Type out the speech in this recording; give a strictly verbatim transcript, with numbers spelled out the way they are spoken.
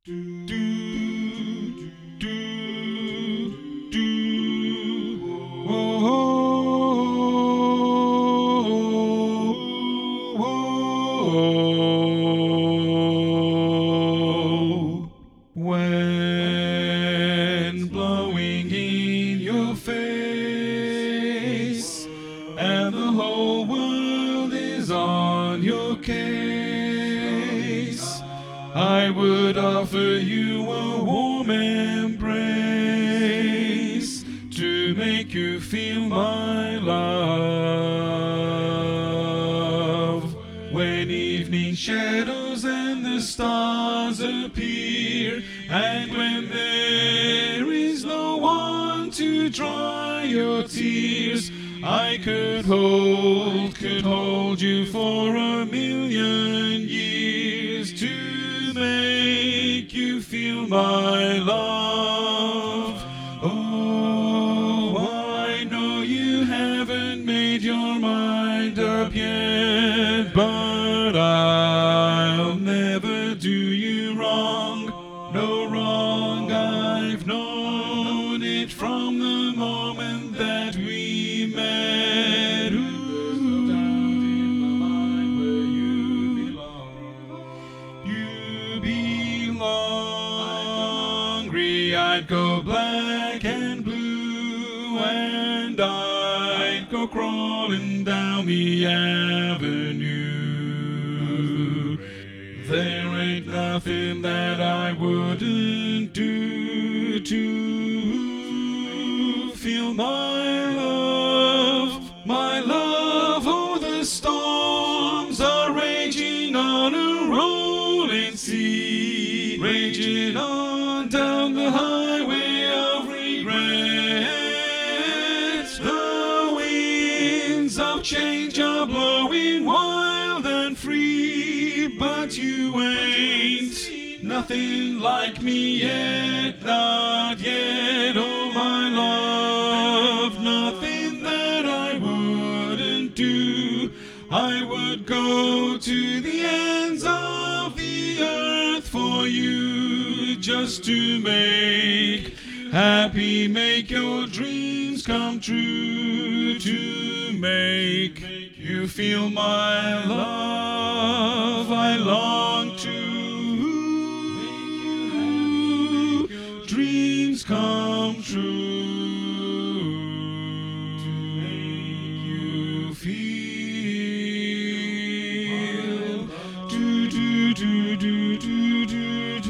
Do, do, do, do. Whoa, when blowing in your face and the whole world is on your case, I would offer you a warm embrace to make you feel my love. When evening shadows and the stars appear, and when there is no one to dry your tears, I could hold, could hold you for a million years to make you feel my love. Oh, I know you haven't made your mind up yet, but I'll never do you wrong. No wrong, I've known it from the moment that we met. Ooh, down in my mind where you belong. You belong. I'd go black and blue, and I'd go crawling down the avenue. There ain't nothing that I wouldn't do to feel my love, my love. Oh, the storms are raging on a rolling sea, raging on down the highway of regret. The winds of change are blowing wild and free, but you ain't nothing like me yet, not yet. Oh, my love, nothing that I wouldn't do. I would go to the ends of the earth for you, just to make happy, make your dreams come true, to make you feel my love. I long to make your dreams come true, to make you feel do do do do do do